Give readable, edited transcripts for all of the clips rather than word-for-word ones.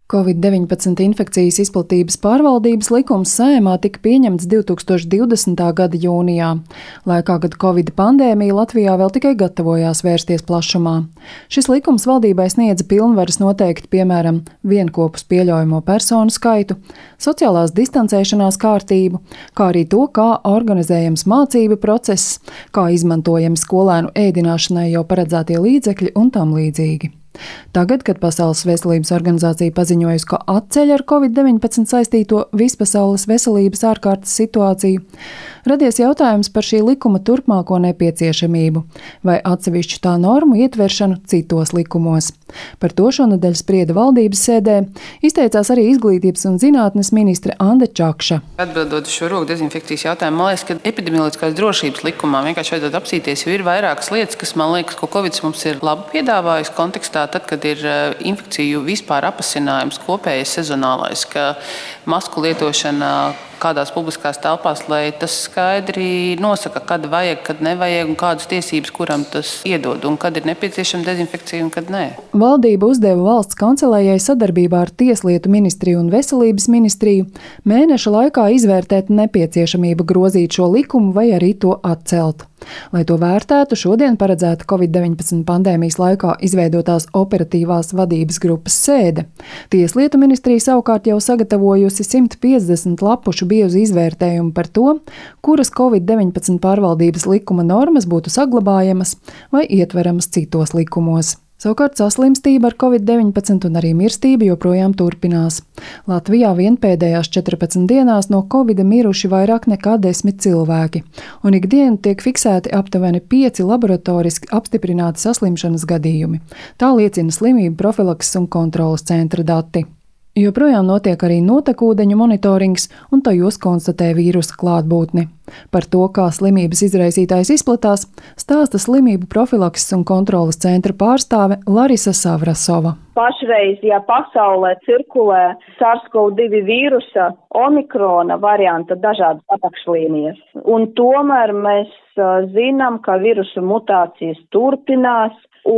Covid-19 infekcijas izplatības pārvaldības likums Saeimā tika pieņemts 2020. gada jūnijā, laikā, kad Covid pandēmija Latvijā vēl tikai gatavojās vērsties plašumā. Šis likums valdībai sniedza pilnvaras noteikt, piemēram, vienkopus pieļaujamo personu skaitu, sociālās distancēšanās kārtību, kā arī to, kā organizējams mācību process, kā izmantojami skolēnu ēdināšanai jau paredzētie līdzekļi un tam līdzīgi. Tagad, kad Pasaules veselības organizācija paziņojusi, ka atceļ ar Covid-19 saistīto vispasaules veselības ārkārtas situāciju, radies jautājums par šī likuma turpmāko nepieciešamību vai atsevišķu tā normu ietveršanu citos likumos. Par to šonedēļ sprieda valdības sēdē, izteicās arī izglītības un zinātnes ministre Ande Čakša. Atbildot uz šo roku dezinfekcijas jautājumu, man liekas, ka epidemioloģiskās drošības likumā vienkārši vajadzētu apsīties, jo ir vairākas lietas, kas man liekas, ko Covid mums ir labi piedāvājis kontekstā, tad, kad ir infekciju vispār apasinājums kopējais sezonālais, ka masku lietošana kādās publiskās telpās, lai tas skaidri nosaka, kad vajag, kad nevajag un kādas tiesības kuram tas iedod un kad ir nepieciešama dezinfekcija un kad nē. Valdība uzdeva valsts kancelējai sadarbībā ar Tieslietu ministriju un Veselības ministriju mēneša laikā izvērtēt nepieciešamību grozīt šo likumu vai arī to atcelt. Lai to vērtētu, šodien paredzēta Covid-19 pandēmijas laikā izveidotās operatīvās vadības grupas sēde. Tieslietu ministrija savukārt jau sagatavojusi 150 lapušu biezu izvērtējumu par to, kuras Covid-19 pārvaldības likuma normas būtu saglabājamas vai ietveramas citos likumos. Savukārt saslimstība ar Covid-19 un arī mirstība joprojām turpinās. Latvijā vien pēdējās 14 dienās no Covida miruši vairāk nekā 10 cilvēki, un ikdienu tiek fiksēti aptuveni 5 laboratoriski apstiprināti saslimšanas gadījumi. Tā liecina Slimību profilakses un kontroles centra dati. Joprojām notiek arī notekūdeņu monitorings, un tajos konstatē vīrusa klātbūtni. Par to, kā slimības izraisītājs izplatās, stāsta Slimību profilakses un kontroles centra pārstāve Larisa Savrasova. Pašreiz, ja pasaulē cirkulē SARS-CoV-2 vīrusa omikrona varianta dažādas apakšlīnijas, un tomēr mēs zinām, ka vīrusu mutācijas turpinās,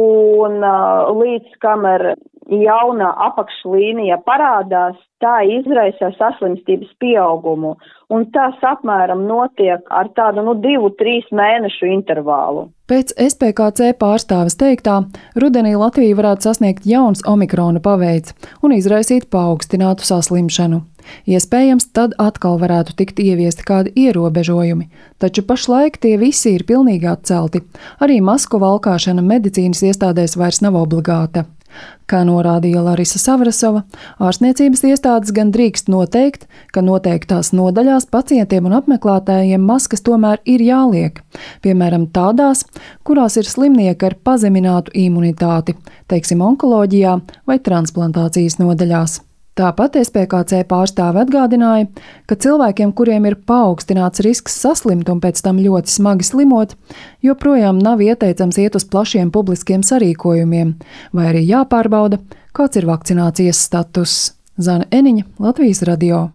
un līdz kamēr jauna apakšlīnija parādās, tā izraisa saslimstības pieaugumu, un tas apmēram notiek ar tādu 2-3 mēnešu intervālu. Pēc SPKC pārstāves teiktā, rudenī Latvija varētu sasniegt jauns omikrona paveids un izraisīt paaugstinātu saslimšanu. Iespējams, tad atkal varētu tikt ieviesti kādi ierobežojumi, taču pašlaik tie visi ir pilnīgi atcelti. Arī masku valkāšana medicīnas iestādēs vairs nav obligāta. Kā norādīja Larisa Savrasova, ārstniecības iestādes gan drīkst noteikt, ka noteiktās nodaļās pacientiem un apmeklētājiem maskas tomēr ir jāliek, piemēram tādās, kurās ir slimnieki ar pazeminātu imunitāti, teiksim onkoloģijā vai transplantācijas nodaļās. Tāpat SPKC pārstāve atgādināja, ka cilvēkiem, kuriem ir paaugstināts risks saslimt un pēc tam ļoti smagi slimot, joprojām nav ieteicams iet uz plašiem publiskiem sarīkojumiem, vai arī jāpārbauda, kāds ir vakcinācijas status. Zane Eniņa, Latvijas radio.